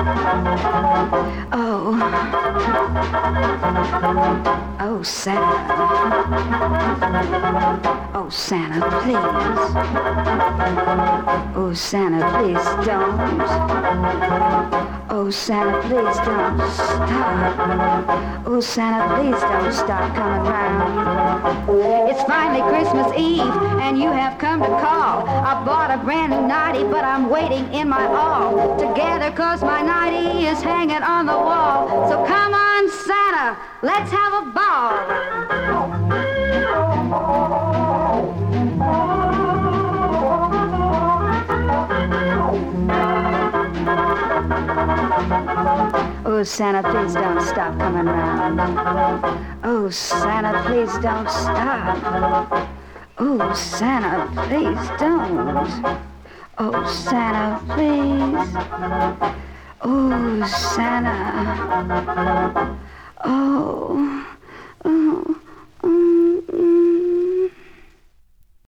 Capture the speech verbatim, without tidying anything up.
Oh. Oh, Santa. Oh, Santa, please. Oh, Santa, please don't. Oh, Santa, please don't stop. Oh, Santa, please don't stop coming round. It's finally Christmas Eve, and you have come to call. I bought a brand new nightie, but I'm waiting in my all together, cause my nightie is hanging on the wall. So come on, Santa, let's have a ball. Oh, Santa, please don't stop coming round. Oh, Santa, please don't stop. Oh, Santa, please don't. Oh, Santa, please. Oh, Santa.